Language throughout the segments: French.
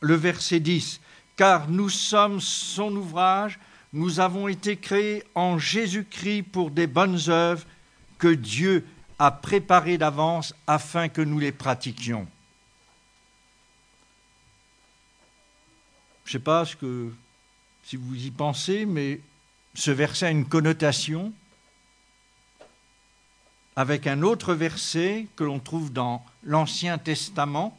le verset 10, « Car nous sommes son ouvrage, nous avons été créés en Jésus-Christ pour des bonnes œuvres que Dieu a préparées d'avance afin que nous les pratiquions. » Je ne sais pas si vous y pensez, mais ce verset a une connotation avec un autre verset que l'on trouve dans l'Ancien Testament,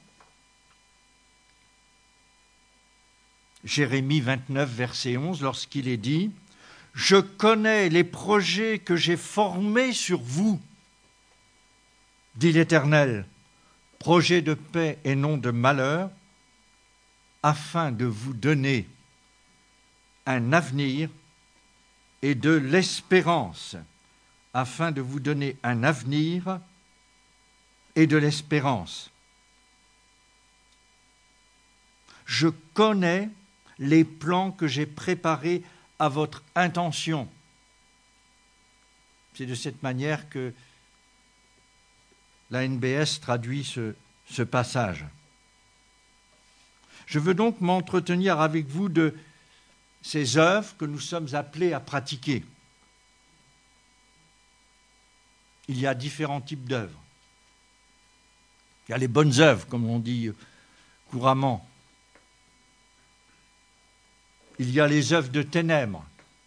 Jérémie 29, verset 11, lorsqu'il est dit « Je connais les projets que j'ai formés sur vous, dit l'Éternel, projets de paix et non de malheur, afin de vous donner un avenir et de l'espérance. » Afin de vous donner un avenir et de l'espérance. Je connais les plans que j'ai préparés à votre intention. C'est de cette manière que la NBS traduit ce passage. Je veux donc m'entretenir avec vous de ces œuvres que nous sommes appelés à pratiquer. Il y a différents types d'œuvres. Il y a les bonnes œuvres, comme on dit couramment. Il y a les œuvres de ténèbres,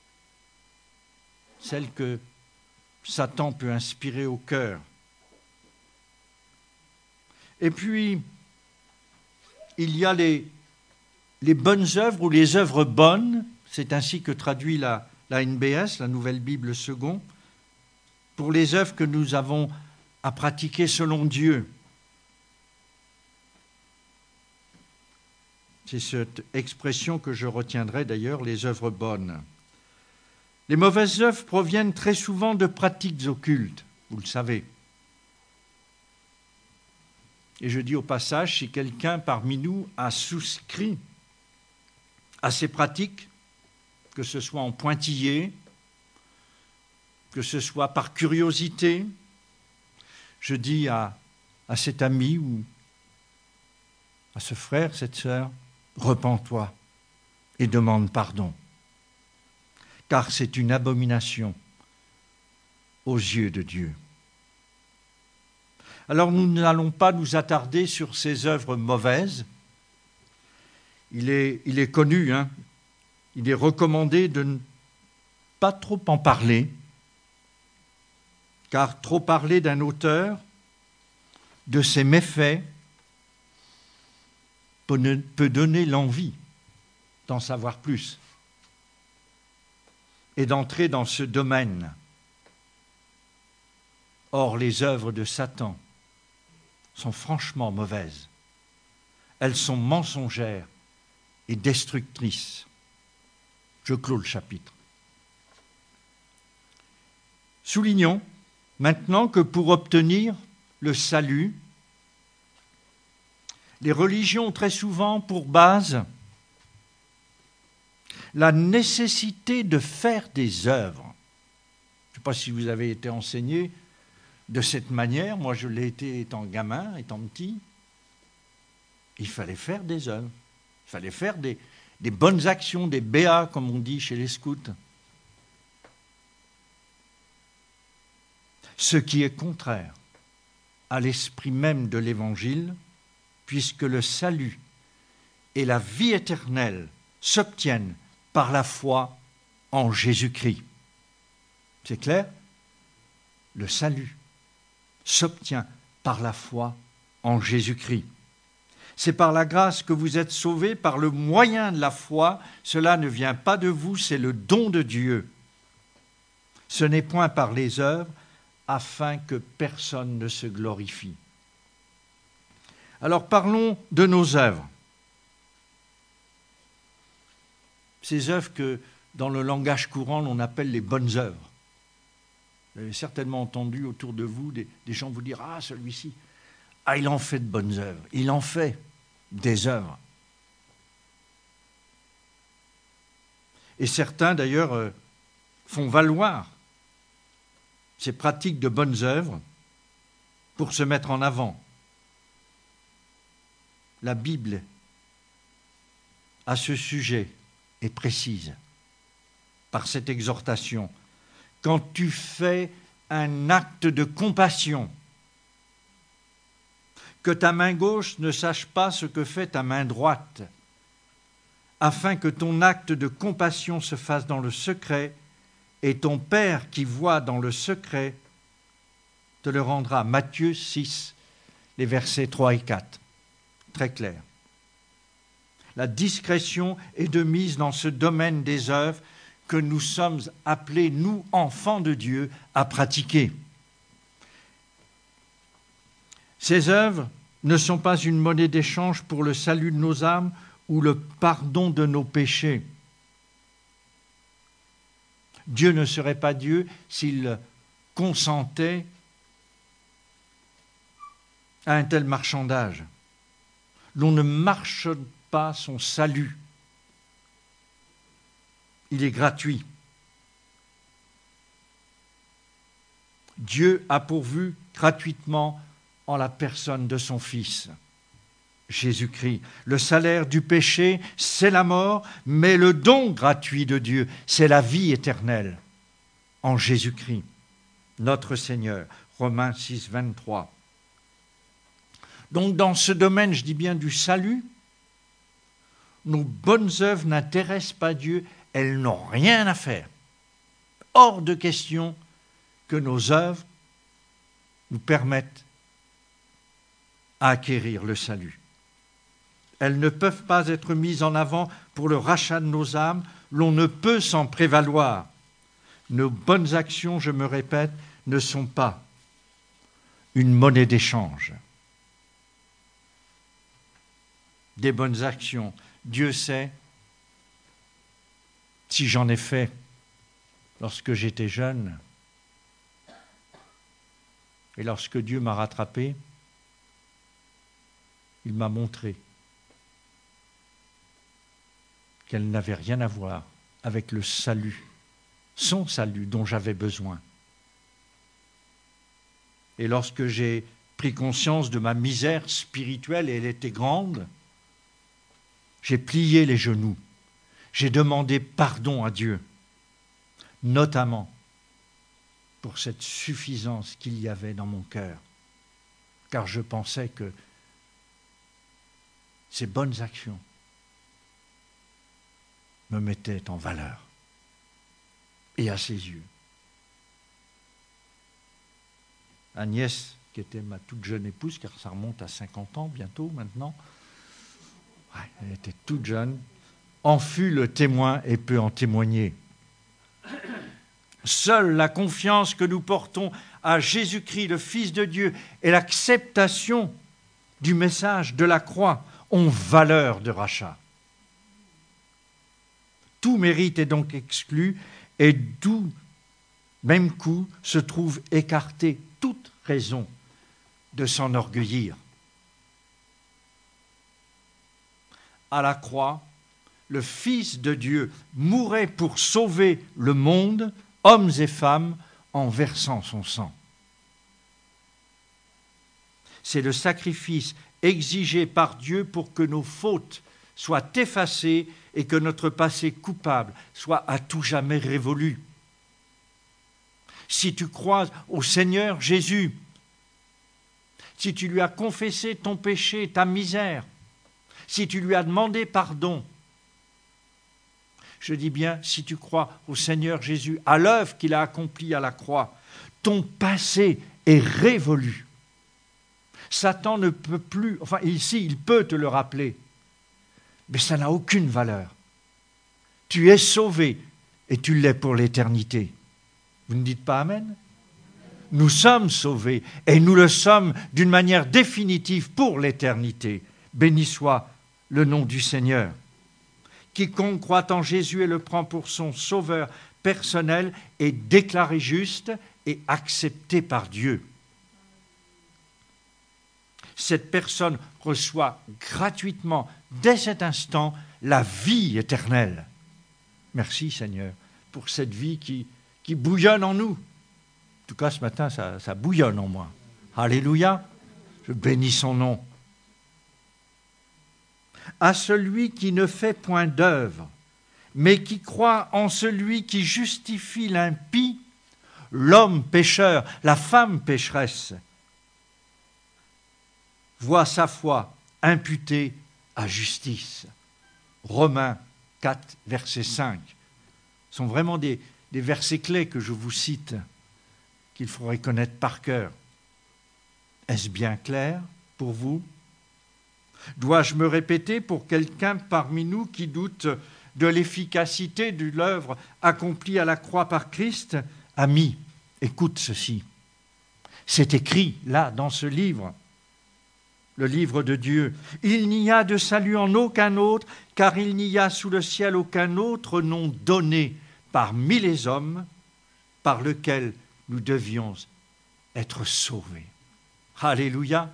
celles que Satan peut inspirer au cœur. Et puis, il y a les bonnes œuvres ou les œuvres bonnes, c'est ainsi que traduit la NBS, la Nouvelle Bible Second, pour les œuvres que nous avons à pratiquer selon Dieu. C'est cette expression que je retiendrai d'ailleurs, les œuvres bonnes. Les mauvaises œuvres proviennent très souvent de pratiques occultes, vous le savez. Et je dis au passage, si quelqu'un parmi nous a souscrit à ces pratiques, que ce soit en pointillé, que ce soit par curiosité, je dis à cet ami ou à ce frère, cette sœur, repens-toi et demande pardon, car c'est une abomination aux yeux de Dieu. Alors nous n'allons pas nous attarder sur ces œuvres mauvaises. Il est connu, il est recommandé de ne pas trop en parler, car trop parler d'un auteur, de ses méfaits, peut donner l'envie d'en savoir plus et d'entrer dans ce domaine. Or, les œuvres de Satan sont franchement mauvaises. Elles sont mensongères et destructrices. Je clôt le chapitre. Soulignons maintenant que pour obtenir le salut, les religions ont très souvent pour base la nécessité de faire des œuvres. Je ne sais pas si vous avez été enseigné de cette manière. Moi, je l'ai été étant gamin, étant petit. Il fallait faire des œuvres. Il fallait faire des bonnes actions, des béas, comme on dit chez les scouts. Ce qui est contraire à l'esprit même de l'Évangile, puisque le salut et la vie éternelle s'obtiennent par la foi en Jésus-Christ. C'est clair ? Le salut s'obtient par la foi en Jésus-Christ. C'est par la grâce que vous êtes sauvés, par le moyen de la foi. Cela ne vient pas de vous, c'est le don de Dieu. Ce n'est point par les œuvres, afin que personne ne se glorifie. Alors parlons de nos œuvres. Ces œuvres que, dans le langage courant, l'on appelle les bonnes œuvres. Vous avez certainement entendu autour de vous des gens vous dire « Ah, celui-ci, il en fait de bonnes œuvres, il en fait des œuvres. » Et certains, d'ailleurs, font valoir ces pratiques de bonnes œuvres pour se mettre en avant. La Bible à ce sujet et précise par cette exhortation. Quand tu fais un acte de compassion, que ta main gauche ne sache pas ce que fait ta main droite, afin que ton acte de compassion se fasse dans le secret, et ton Père qui voit dans le secret te le rendra. Matthieu 6, les versets 3 et 4. Très clair. La discrétion est de mise dans ce domaine des œuvres que nous sommes appelés, nous, enfants de Dieu, à pratiquer. Ces œuvres ne sont pas une monnaie d'échange pour le salut de nos âmes ou le pardon de nos péchés. Dieu ne serait pas Dieu s'il consentait à un tel marchandage. L'on ne marchande pas son salut. Il est gratuit. Dieu a pourvu gratuitement en la personne de son Fils, Jésus-Christ. Le salaire du péché, c'est la mort, mais le don gratuit de Dieu, c'est la vie éternelle en Jésus-Christ, notre Seigneur. Romains 6, 23. Donc dans ce domaine, je dis bien du salut, nos bonnes œuvres n'intéressent pas Dieu, elles n'ont rien à faire. Hors de question que nos œuvres nous permettent à acquérir le salut. Elles ne peuvent pas être mises en avant pour le rachat de nos âmes, l'on ne peut s'en prévaloir. Nos bonnes actions, je me répète, ne sont pas une monnaie d'échange. Des bonnes actions, Dieu sait si j'en ai fait lorsque j'étais jeune et lorsque Dieu m'a rattrapé, il m'a montré qu'elle n'avait rien à voir avec le salut, son salut dont j'avais besoin. Et lorsque j'ai pris conscience de ma misère spirituelle, et elle était grande, j'ai plié les genoux, j'ai demandé pardon à Dieu, notamment pour cette suffisance qu'il y avait dans mon cœur, car je pensais que ces bonnes actions me mettaient en valeur et à ses yeux. Agnès, qui était ma toute jeune épouse, car ça remonte à 50 ans bientôt maintenant, elle était toute jeune, en fut le témoin et peut en témoigner. Seule la confiance que nous portons à Jésus-Christ, le Fils de Dieu, et l'acceptation du message de la croix ont valeur de rachat. Tout mérite est donc exclu et d'où même coup se trouve écartée toute raison de s'enorgueillir. À la croix, le Fils de Dieu mourait pour sauver le monde, hommes et femmes, en versant son sang. C'est le sacrifice exigé par Dieu pour que nos fautes soient effacées et que notre passé coupable soit à tout jamais révolu. Si tu crois au Seigneur Jésus, si tu lui as confessé ton péché, ta misère, si tu lui as demandé pardon, je dis bien, si tu crois au Seigneur Jésus, à l'œuvre qu'il a accomplie à la croix, ton passé est révolu. Satan ne peut plus, enfin ici, il peut te le rappeler, mais ça n'a aucune valeur. Tu es sauvé et tu l'es pour l'éternité. Vous ne dites pas Amen ? Nous sommes sauvés et nous le sommes d'une manière définitive pour l'éternité. Béni soit le nom du Seigneur. Quiconque croit en Jésus et le prend pour son sauveur personnel est déclaré juste et accepté par Dieu. Cette personne reçoit gratuitement, dès cet instant, la vie éternelle. Merci Seigneur pour cette vie qui bouillonne en nous. En tout cas, ce matin, ça bouillonne en moi. Alléluia, je bénis son nom. à celui qui ne fait point d'œuvre, mais qui croit en celui qui justifie l'impie, l'homme pécheur, la femme pécheresse, voit sa foi imputée à justice. Romains 4, verset 5. Ce sont vraiment des versets clés que je vous cite, qu'il faudrait connaître par cœur. Est-ce bien clair pour vous? Dois-je me répéter pour quelqu'un parmi nous qui doute de l'efficacité de l'œuvre accomplie à la croix par Christ? Ami, écoute ceci. C'est écrit là, dans ce livre, le livre de Dieu. Il n'y a de salut en aucun autre, car il n'y a sous le ciel aucun autre nom donné parmi les hommes par lequel nous devions être sauvés. Alléluia.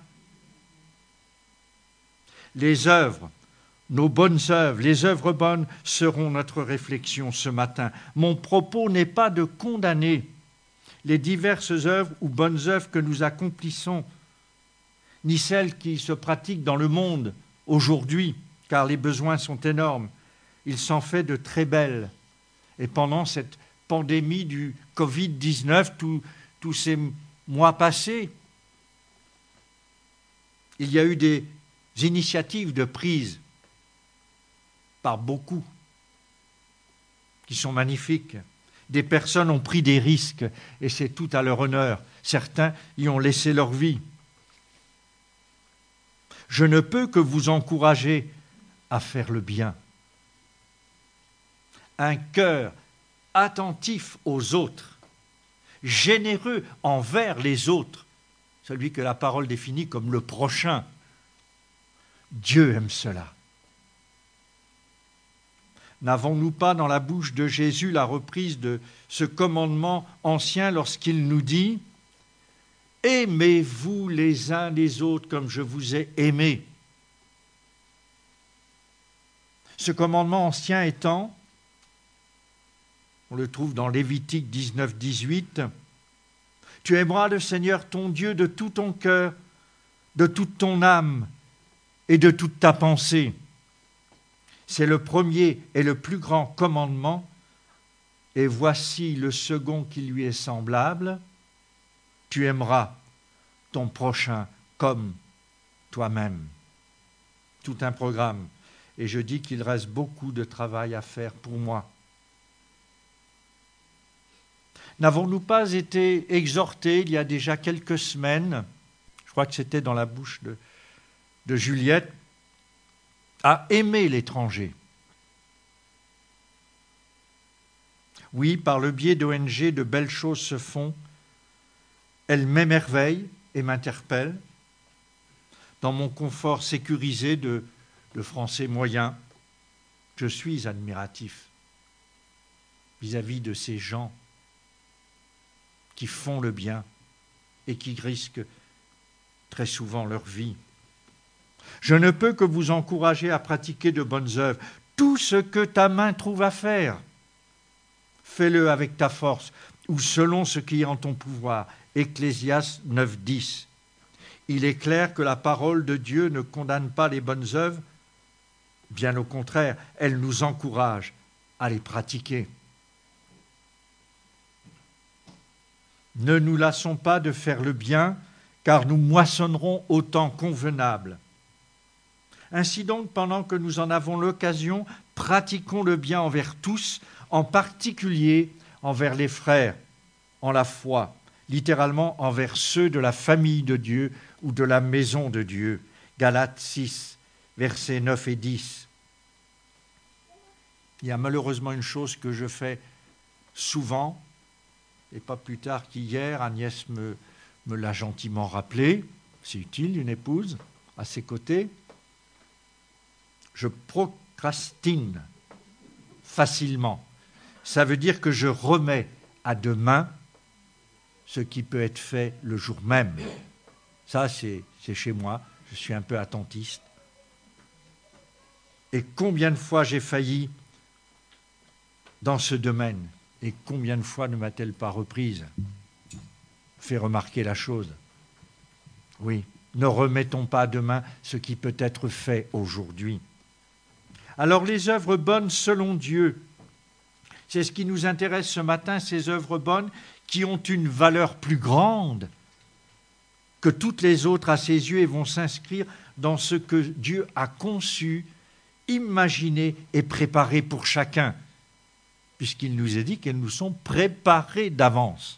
Les œuvres, nos bonnes œuvres, les œuvres bonnes seront notre réflexion ce matin. Mon propos n'est pas de condamner les diverses œuvres ou bonnes œuvres que nous accomplissons, ni celles qui se pratiquent dans le monde aujourd'hui, car les besoins sont énormes. Il s'en fait de très belles. Et pendant cette pandémie du Covid-19, tous ces mois passés, il y a eu des initiatives de prise par beaucoup qui sont magnifiques. Des personnes ont pris des risques et c'est tout à leur honneur. Certains y ont laissé leur vie. Je ne peux que vous encourager à faire le bien. Un cœur attentif aux autres, généreux envers les autres, celui que la parole définit comme le prochain. Dieu aime cela. N'avons-nous pas dans la bouche de Jésus la reprise de ce commandement ancien lorsqu'il nous dit « Aimez-vous les uns les autres comme je vous ai aimés » Ce commandement ancien étant, on le trouve dans Lévitique 19, 18, « Tu aimeras le Seigneur ton Dieu de tout ton cœur, de toute ton âme et de toute ta pensée. » C'est le premier et le plus grand commandement, et voici le second qui lui est semblable. Tu aimeras ton prochain comme toi-même. Tout un programme. Et je dis qu'il reste beaucoup de travail à faire pour moi. N'avons-nous pas été exhortés il y a déjà quelques semaines, je crois que c'était dans la bouche de Juliette, à aimer l'étranger? Oui, par le biais d'ONG, de belles choses se font. Elles m'émerveillent et m'interpellent. Dans mon confort sécurisé de français moyen, je suis admiratif vis-à-vis de ces gens qui font le bien et qui risquent très souvent leur vie. Je ne peux que vous encourager à pratiquer de bonnes œuvres. Tout ce que ta main trouve à faire, fais-le avec ta force ou selon ce qui est en ton pouvoir. Ecclésiaste 9, 10. Il est clair que la parole de Dieu ne condamne pas les bonnes œuvres, bien au contraire, elle nous encourage à les pratiquer. Ne nous lassons pas de faire le bien, car nous moissonnerons au temps convenable. Ainsi donc, pendant que nous en avons l'occasion, pratiquons le bien envers tous, en particulier envers les frères en la foi, littéralement envers ceux de la famille de Dieu ou de la maison de Dieu. Galates 6, versets 9 et 10. Il y a malheureusement une chose que je fais souvent, et pas plus tard qu'hier, Agnès me l'a gentiment rappelé, c'est utile, une épouse à ses côtés. Je procrastine facilement. Ça veut dire que je remets à demain ce qui peut être fait le jour même. Ça, c'est chez moi, je suis un peu attentiste. Et combien de fois j'ai failli dans ce domaine, et combien de fois ne m'a-t-elle pas reprise, fait remarquer la chose. Oui, ne remettons pas à demain ce qui peut être fait aujourd'hui. Alors les œuvres bonnes selon Dieu, c'est ce qui nous intéresse ce matin, ces œuvres bonnes qui ont une valeur plus grande que toutes les autres à ses yeux et vont s'inscrire dans ce que Dieu a conçu, imaginé et préparé pour chacun, puisqu'il nous a dit qu'elles nous sont préparées d'avance.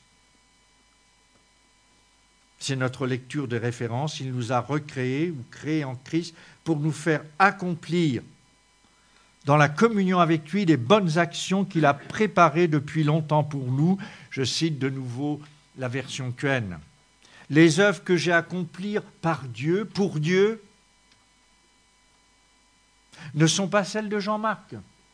C'est notre lecture de référence. Il nous a recréés ou créés en Christ pour nous faire accomplir dans la communion avec lui les bonnes actions qu'il a préparées depuis longtemps pour nous. Je cite de nouveau la version Quen. Les œuvres que j'ai accomplies par Dieu, pour Dieu, ne sont pas celles de Jean-Marc,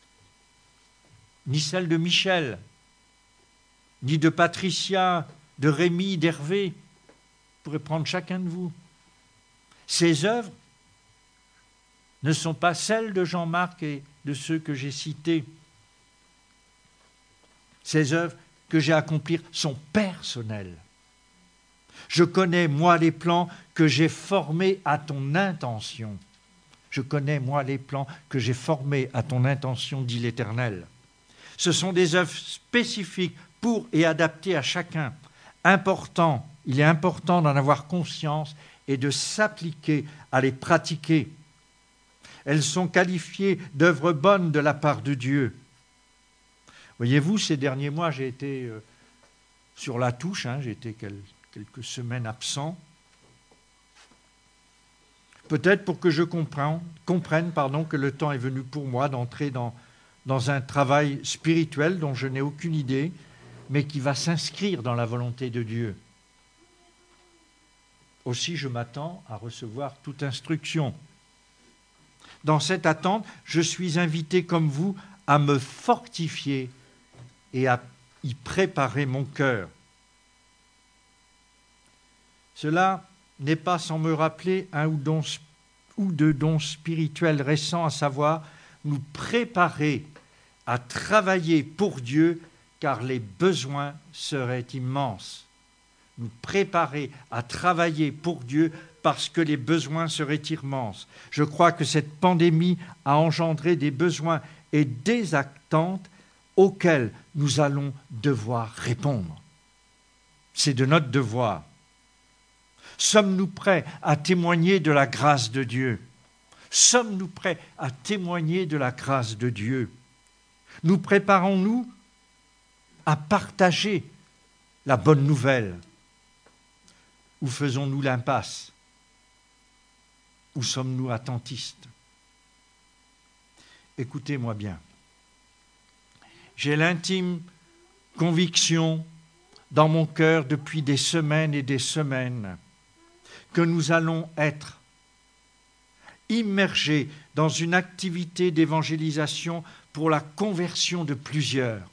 ni celles de Michel, ni de Patricia, de Rémi, d'Hervé. Je pourrais prendre chacun de vous. Ces œuvres ne sont pas celles de Jean-Marc et de ceux que j'ai cités. Ces œuvres que j'ai accomplies sont personnelles. Je connais, moi, les plans que j'ai formés à ton intention. Je connais, moi, les plans que j'ai formés à ton intention, dit l'Éternel. Ce sont des œuvres spécifiques pour et adaptées à chacun. Il est important d'en avoir conscience et de s'appliquer à les pratiquer. Elles sont qualifiées d'œuvres bonnes de la part de Dieu. Voyez-vous, ces derniers mois, j'ai été sur la touche, j'ai été quelques semaines absent. Peut-être pour que je comprenne que le temps est venu pour moi d'entrer dans un travail spirituel dont je n'ai aucune idée, mais qui va s'inscrire dans la volonté de Dieu. Aussi, je m'attends à recevoir toute instruction. Dans cette attente, je suis invité comme vous à me fortifier et à y préparer mon cœur. Cela n'est pas sans me rappeler un ou deux dons spirituels récents, à savoir nous préparer à travailler pour Dieu, car les besoins seraient immenses. Nous préparer à travailler pour Dieu parce que les besoins seraient immenses. Je crois que cette pandémie a engendré des besoins et des attentes auxquels nous allons devoir répondre. C'est de notre devoir. Sommes-nous prêts à témoigner de la grâce de Dieu? Sommes-nous prêts à témoigner de la grâce de Dieu? Nous préparons-nous à partager la bonne nouvelle? Ou faisons-nous l'impasse? Ou sommes-nous attentistes? Écoutez-moi bien. J'ai l'intime conviction dans mon cœur depuis des semaines et des semaines que nous allons être immergés dans une activité d'évangélisation pour la conversion de plusieurs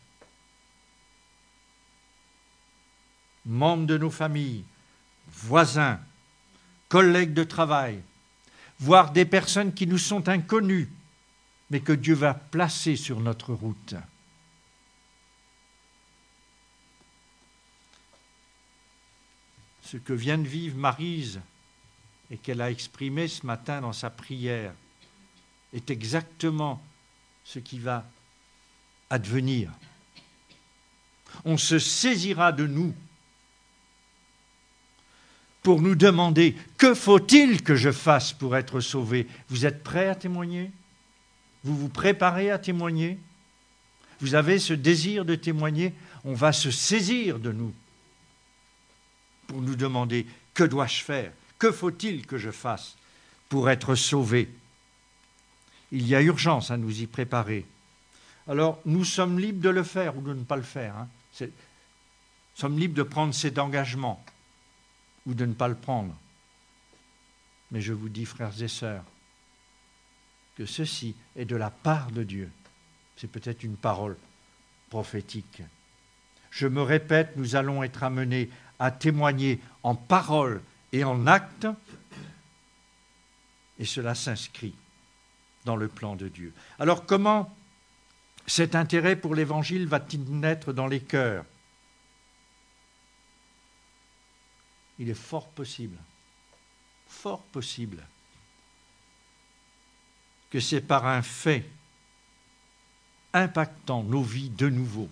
membres de nos familles, voisins, collègues de travail, voire des personnes qui nous sont inconnues, mais que Dieu va placer sur notre route. Ce que vient de vivre Maryse et qu'elle a exprimé ce matin dans sa prière est exactement ce qui va advenir. On se saisira de nous pour nous demander « Que faut-il que je fasse pour être sauvé ?» Vous êtes prêts à témoigner? Vous vous préparez à témoigner? Vous avez ce désir de témoigner? On va se saisir de nous pour nous demander « Que dois-je faire? Que faut-il que je fasse pour être sauvé ?» Il y a urgence à nous y préparer. Alors, nous sommes libres de le faire ou de ne pas le faire. Nous sommes libres de prendre cet engagement ou de ne pas le prendre. Mais je vous dis, frères et sœurs, que ceci est de la part de Dieu. C'est peut-être une parole prophétique. Je me répète, nous allons être amenés à témoigner en parole et en acte, et cela s'inscrit dans le plan de Dieu. Alors comment cet intérêt pour l'Évangile va-t-il naître dans les cœurs? Il est fort possible que c'est par un fait impactant nos vies de nouveau.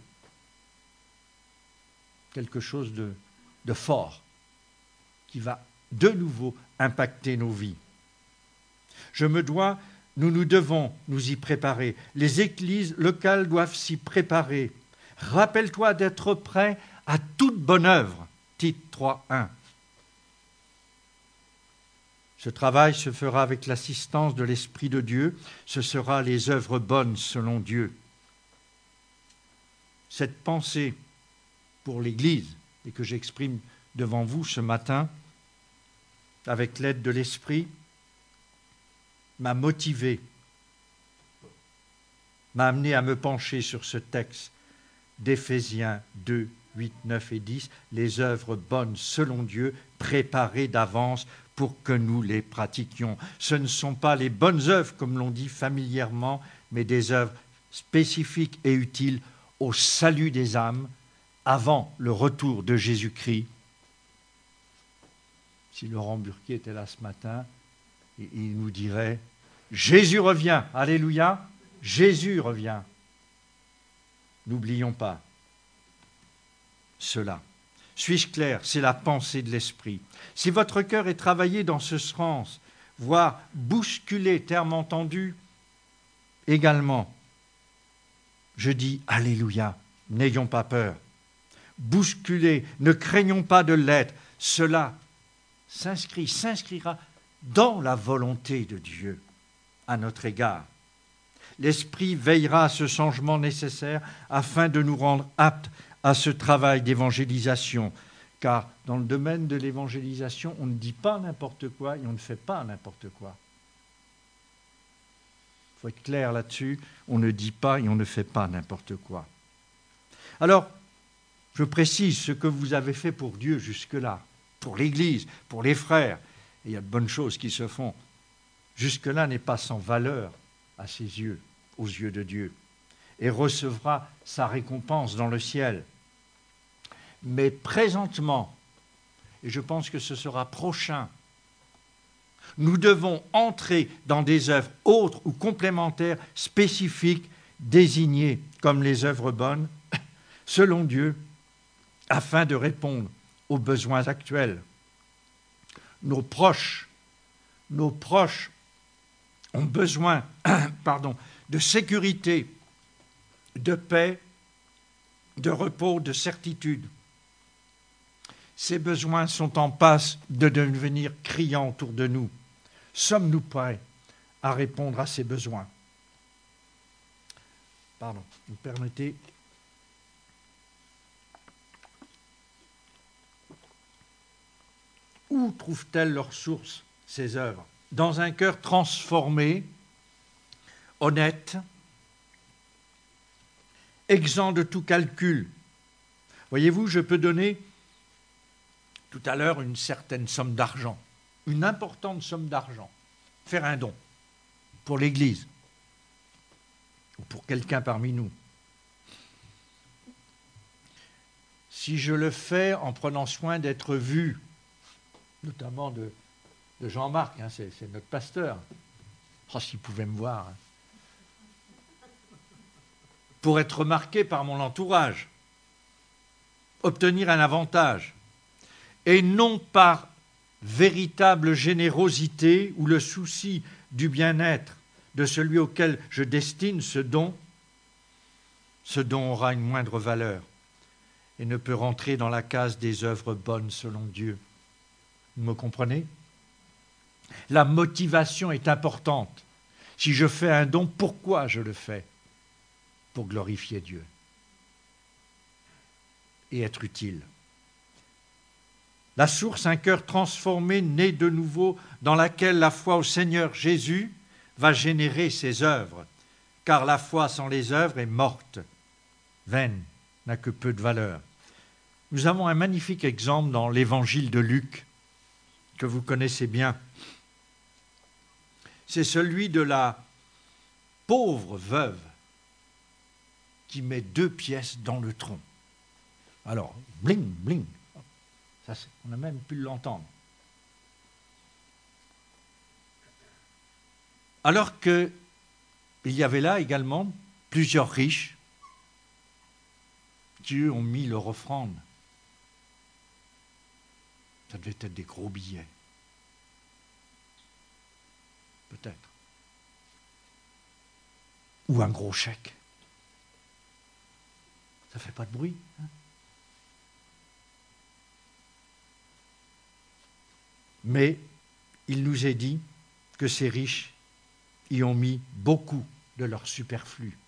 Quelque chose de fort qui va de nouveau impacter nos vies. Nous nous devons nous y préparer. Les églises locales doivent s'y préparer. Rappelle-toi d'être prêt à toute bonne œuvre. Tite 3:1. Ce travail se fera avec l'assistance de l'Esprit de Dieu. Ce sera les œuvres bonnes selon Dieu. Cette pensée pour l'Église et que j'exprime devant vous ce matin, avec l'aide de l'Esprit, m'a motivé, m'a amené à me pencher sur ce texte d'Éphésiens 2, 8, 9 et 10, les œuvres bonnes selon Dieu, préparées d'avance pour que nous les pratiquions. Ce ne sont pas les bonnes œuvres, comme l'on dit familièrement, mais des œuvres spécifiques et utiles au salut des âmes avant le retour de Jésus-Christ. Si Laurent Burquier était là ce matin, il nous dirait « Jésus revient !» Alléluia, Jésus revient. N'oublions pas cela. Suis-je clair? C'est la pensée de l'Esprit. Si votre cœur est travaillé dans ce sens, voire bousculé, terme entendu, également, je dis Alléluia, n'ayons pas peur. Bousculé, ne craignons pas de l'être. Cela s'inscrira dans la volonté de Dieu à notre égard. L'Esprit veillera à ce changement nécessaire afin de nous rendre aptes à ce travail d'évangélisation. Car dans le domaine de l'évangélisation, on ne dit pas n'importe quoi et on ne fait pas n'importe quoi. Il faut être clair là-dessus, on ne dit pas et on ne fait pas n'importe quoi. Alors, je précise ce que vous avez fait pour Dieu jusque-là, pour l'Église, pour les frères. Et il y a de bonnes choses qui se font. Jusque-là n'est pas sans valeur à ses yeux, aux yeux de Dieu, et recevra sa récompense dans le ciel. Mais présentement, et je pense que ce sera prochain, nous devons entrer dans des œuvres autres ou complémentaires, spécifiques, désignées comme les œuvres bonnes, selon Dieu, afin de répondre aux besoins actuels. Nos proches ont besoin de sécurité, de paix, de repos, de certitude. Ces besoins sont en passe de devenir criants autour de nous. Sommes-nous prêts à répondre à ces besoins? Vous permettez? Où trouvent-elles leur source, ces œuvres? Dans un cœur transformé, honnête, exempt de tout calcul. Voyez-vous, je peux donner tout à l'heure une certaine somme d'argent, une importante somme d'argent, faire un don pour l'Église ou pour quelqu'un parmi nous. Si je le fais en prenant soin d'être vu, notamment de Jean-Marc, c'est notre pasteur, s'il pouvait me voir, pour être remarqué par mon entourage, obtenir un avantage, et non par véritable générosité ou le souci du bien-être de celui auquel je destine ce don aura une moindre valeur et ne peut rentrer dans la case des œuvres bonnes selon Dieu. Vous me comprenez? La motivation est importante. Si je fais un don, pourquoi je le fais? Pour glorifier Dieu et être utile. La source, un cœur transformé, né de nouveau, dans laquelle la foi au Seigneur Jésus va générer ses œuvres, car la foi sans les œuvres est morte, vaine, n'a que peu de valeur. Nous avons un magnifique exemple dans l'évangile de Luc, que vous connaissez bien. C'est celui de la pauvre veuve qui met 2 pièces dans le tronc. Alors, bling, bling. Ça, on a même pu l'entendre. Alors qu'il y avait là également plusieurs riches, Dieu ont mis leur offrande. Ça devait être des gros billets. Peut-être. Ou un gros chèque. Ça ne fait pas de bruit. Hein? Mais il nous est dit que ces riches y ont mis beaucoup de leur superflu.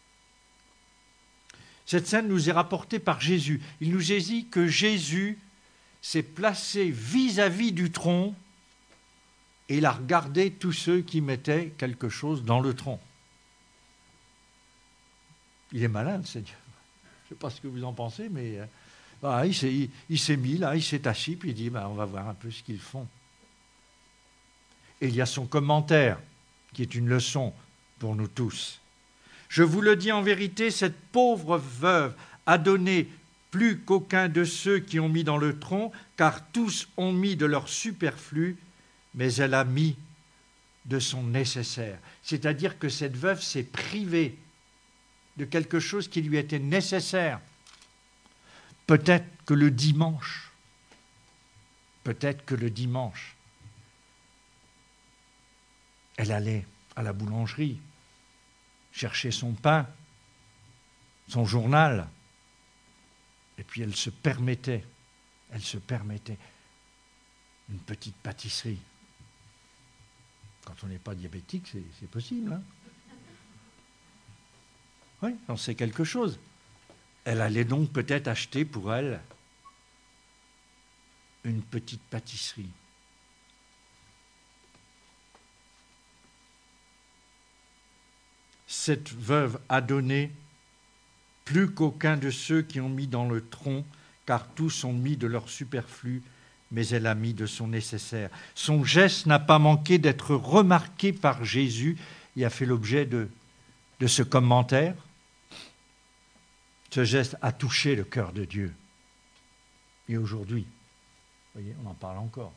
Cette scène nous est rapportée par Jésus. Il nous est dit que Jésus s'est placé vis-à-vis du tronc et il a regardé tous ceux qui mettaient quelque chose dans le tronc. Il est malin, le Seigneur. Je ne sais pas ce que vous en pensez, mais il s'est mis là, il s'est assis, puis il dit, on va voir un peu ce qu'ils font. Et il y a son commentaire, qui est une leçon pour nous tous. Je vous le dis en vérité, cette pauvre veuve a donné plus qu'aucun de ceux qui ont mis dans le tronc, car tous ont mis de leur superflu, mais elle a mis de son nécessaire. C'est-à-dire que cette veuve s'est privée de quelque chose qui lui était nécessaire. Peut-être que le dimanche, elle allait à la boulangerie chercher son pain, son journal, et puis elle se permettait une petite pâtisserie. Quand on n'est pas diabétique, c'est possible. Hein? Oui, on sait quelque chose. Elle allait donc peut-être acheter pour elle une petite pâtisserie. Cette veuve a donné plus qu'aucun de ceux qui ont mis dans le tronc, car tous ont mis de leur superflu, mais elle a mis de son nécessaire. Son geste n'a pas manqué d'être remarqué par Jésus et a fait l'objet de ce commentaire. Ce geste a touché le cœur de Dieu. Et aujourd'hui, vous voyez, on en parle encore.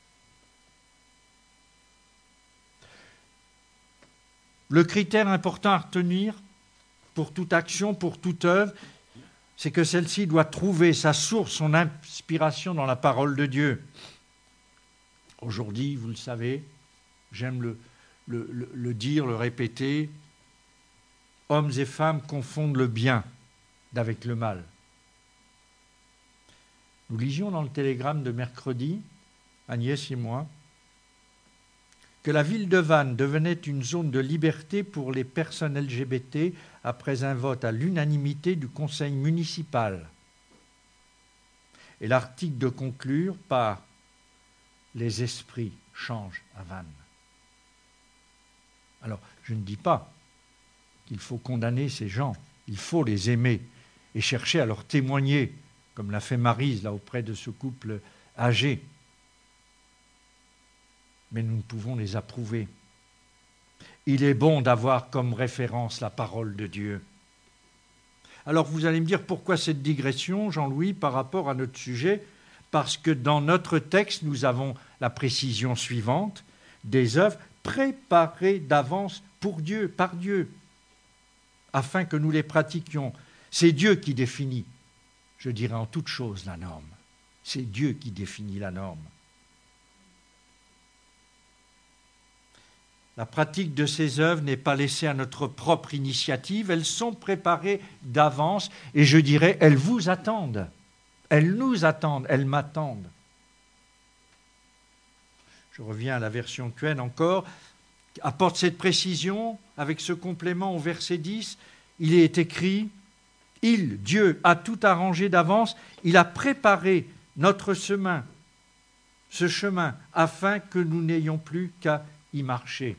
Le critère important à retenir pour toute action, pour toute œuvre, c'est que celle-ci doit trouver sa source, son inspiration dans la parole de Dieu. Aujourd'hui, vous le savez, j'aime le dire, le répéter, hommes et femmes confondent le bien avec le mal. Nous lisions dans le télégramme de mercredi, Agnès et moi, que la ville de Vannes devenait une zone de liberté pour les personnes LGBT après un vote à l'unanimité du conseil municipal. Et l'article de conclure par « Les esprits changent à Vannes ». Alors, je ne dis pas qu'il faut condamner ces gens, il faut les aimer et chercher à leur témoigner, comme l'a fait Maryse là auprès de ce couple âgé. Mais nous ne pouvons les approuver. Il est bon d'avoir comme référence la parole de Dieu. Alors vous allez me dire pourquoi cette digression, Jean-Louis, par rapport à notre sujet? Parce que dans notre texte, nous avons la précision suivante, des œuvres préparées d'avance pour Dieu, par Dieu, afin que nous les pratiquions. C'est Dieu qui définit, je dirais en toute chose, la norme. C'est Dieu qui définit la norme. La pratique de ces œuvres n'est pas laissée à notre propre initiative, elles sont préparées d'avance et je dirais, elles vous attendent, elles nous attendent, elles m'attendent. Je reviens à la version Quen encore, apporte cette précision avec ce complément au verset 10, il est écrit, Dieu, a tout arrangé d'avance, il a préparé notre chemin, ce chemin, afin que nous n'ayons plus qu'à y marcher.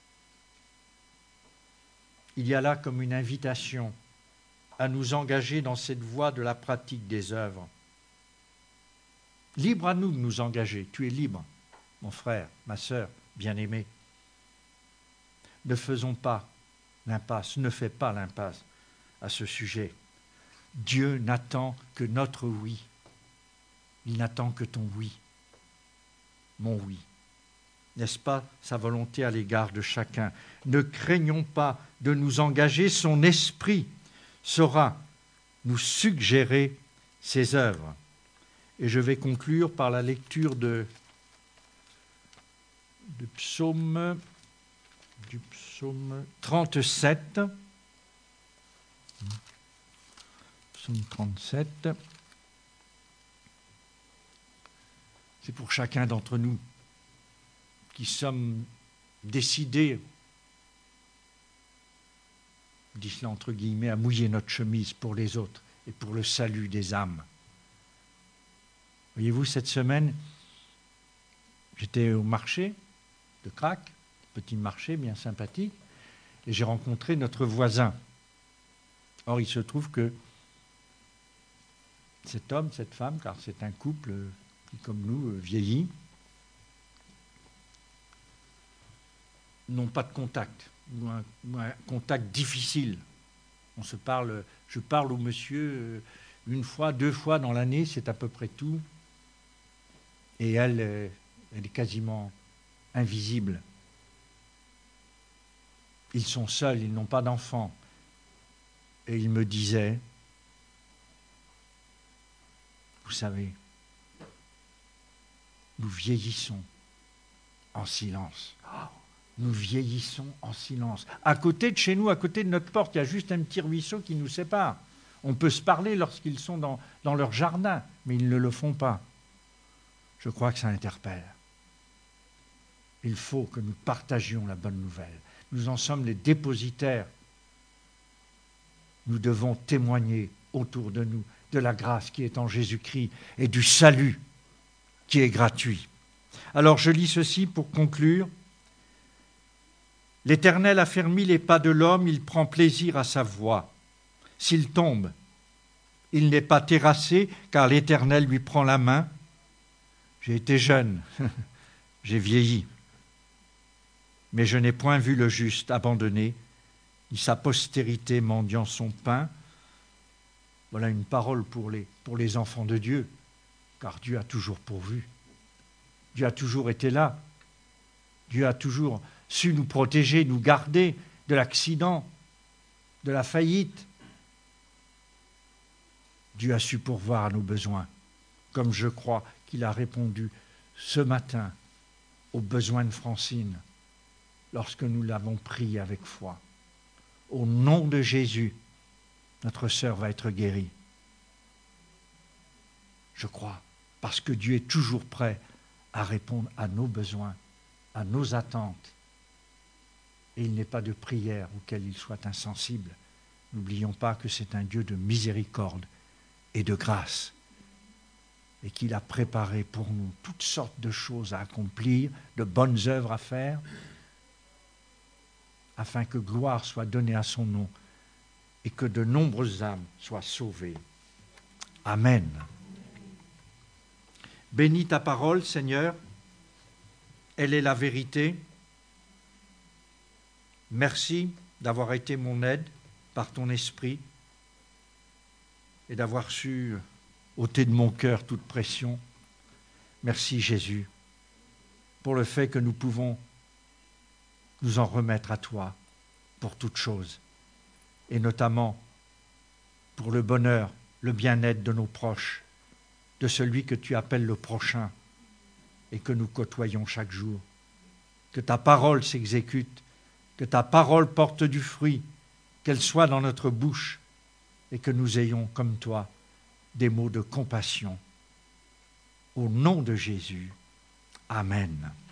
Il y a là comme une invitation à nous engager dans cette voie de la pratique des œuvres. Libre à nous de nous engager. Tu es libre, mon frère, ma sœur, bien-aimé. Ne faisons pas l'impasse, ne fais pas l'impasse à ce sujet. Dieu n'attend que notre oui. Il n'attend que ton oui, mon oui. n'est-ce pas, sa volonté à l'égard de chacun. Ne craignons pas de nous engager, son esprit saura nous suggérer ses œuvres. Et je vais conclure par la lecture du psaume 37. Psaume 37. C'est pour chacun d'entre nous qui sommes décidés, je dis cela entre guillemets, à mouiller notre chemise pour les autres et pour le salut des âmes. Voyez-vous, cette semaine, j'étais au marché de Crac, petit marché bien sympathique, et j'ai rencontré notre voisin. Or, il se trouve que cet homme, cette femme, car c'est un couple qui, comme nous, vieillit, n'ont pas de contact, ou un contact difficile. On se parle, je parle au monsieur une fois, 2 fois dans l'année, c'est à peu près tout. Et elle est quasiment invisible. Ils sont seuls, ils n'ont pas d'enfants. Et il me disait, vous savez, nous vieillissons en silence. Nous vieillissons en silence. À côté de chez nous, à côté de notre porte, il y a juste un petit ruisseau qui nous sépare. On peut se parler lorsqu'ils sont dans leur jardin, mais ils ne le font pas. Je crois que ça interpelle. Il faut que nous partagions la bonne nouvelle. Nous en sommes les dépositaires. Nous devons témoigner autour de nous de la grâce qui est en Jésus-Christ et du salut qui est gratuit. Alors je lis ceci pour conclure. L'Éternel affermit les pas de l'homme, il prend plaisir à sa voie. S'il tombe, il n'est pas terrassé, car l'Éternel lui prend la main. J'ai été jeune, j'ai vieilli, mais je n'ai point vu le juste abandonné, ni sa postérité mendiant son pain. Voilà une parole pour les enfants de Dieu, car Dieu a toujours pourvu. Dieu a toujours été là. Dieu a toujours su nous protéger, nous garder de l'accident, de la faillite. Dieu a su pourvoir à nos besoins, comme je crois qu'il a répondu ce matin aux besoins de Francine, lorsque nous l'avons prié avec foi. Au nom de Jésus, notre sœur va être guérie. Je crois, parce que Dieu est toujours prêt à répondre à nos besoins, à nos attentes. Et il n'est pas de prière auquel il soit insensible. N'oublions pas que c'est un Dieu de miséricorde et de grâce, et qu'il a préparé pour nous toutes sortes de choses à accomplir, de bonnes œuvres à faire, afin que gloire soit donnée à son nom et que de nombreuses âmes soient sauvées. Amen. Bénis ta parole, Seigneur, elle est la vérité. Merci d'avoir été mon aide par ton esprit et d'avoir su ôter de mon cœur toute pression. Merci Jésus pour le fait que nous pouvons nous en remettre à toi pour toutes choses, et notamment pour le bonheur, le bien-être de nos proches, de celui que tu appelles le prochain et que nous côtoyons chaque jour. Que ta parole s'exécute, que ta parole porte du fruit, qu'elle soit dans notre bouche et que nous ayons, comme toi, des mots de compassion. Au nom de Jésus, Amen.